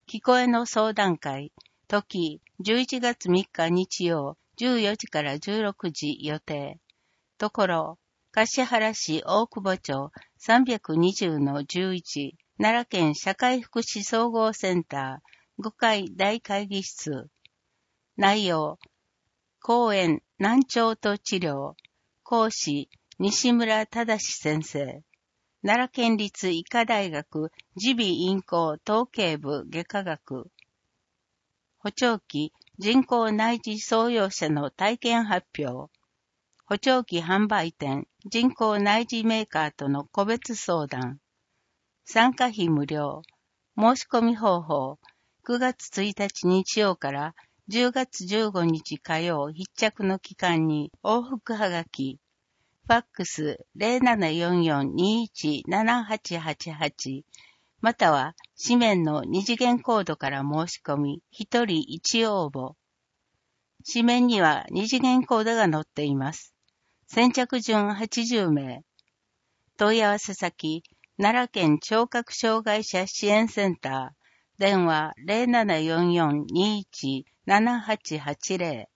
聞こえの相談会、時11月3日日曜14時から16時予定。ところ、橿原市大久保町320-11、奈良県社会福祉総合センター5階大会議室。内容、講演難聴と治療。講師、西村忠先生。奈良県立医科大学耳鼻咽喉統計部外科学。補聴器人工内耳創用者の体験発表。補聴器販売店人工内耳メーカーとの個別相談。参加費無料。申し込み方法。9月1日日曜から10月15日火曜必着の期間に往復はがき。ファックス 0744-217888 または紙面の二次元コードから申し込み、1人1応募。紙面には二次元コードが載っています。先着順80名。問い合わせ先、奈良県聴覚障害者支援センター、電話 0744-217880